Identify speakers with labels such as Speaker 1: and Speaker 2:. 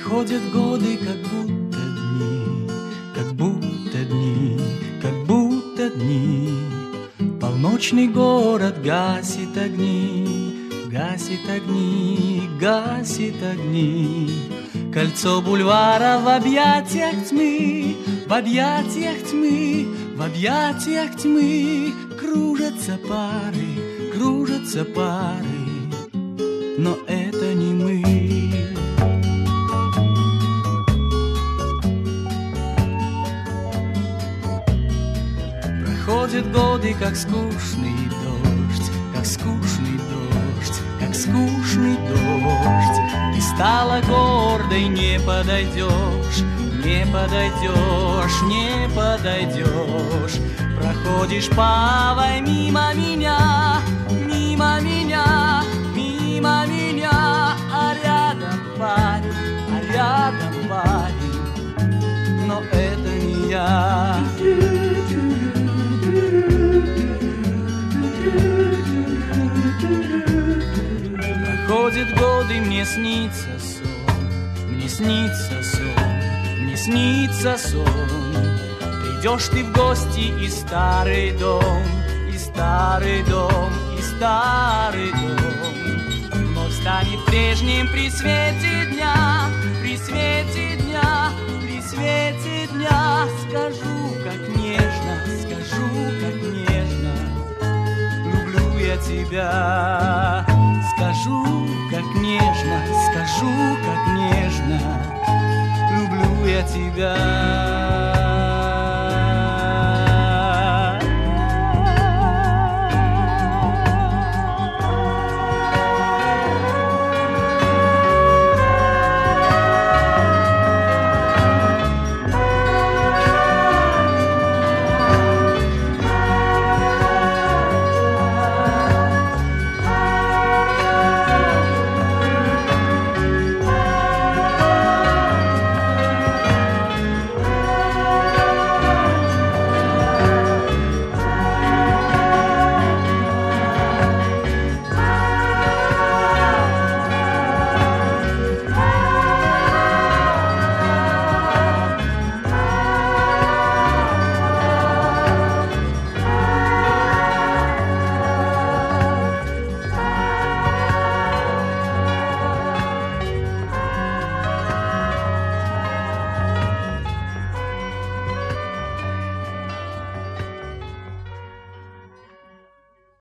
Speaker 1: Проходят годы, как будто дни, как будто дни, как будто дни. Полночный город гасит огни, гасит огни, гасит огни. Кольцо бульвара в объятиях тьмы, в объятиях тьмы, в объятиях тьмы. Кружатся пары, но это не мы. Проходят годы, как скучный дождь, как скучный дождь, как скучный дождь. Ты стала гордой, не подойдешь, не подойдешь, не подойдешь. Проходишь павой мимо меня, мимо меня, мимо меня. А рядом парень, но это не я. Проходят годы, мне снится сон, мне снится сон, мне снится сон. Придешь ты в гости, и старый дом, и старый дом, и старый дом вновь станет прежним при свете дня, при свете дня, при свете дня. Скажу, как нежно, люблю я тебя. Скажу, как нежно, люблю я тебя.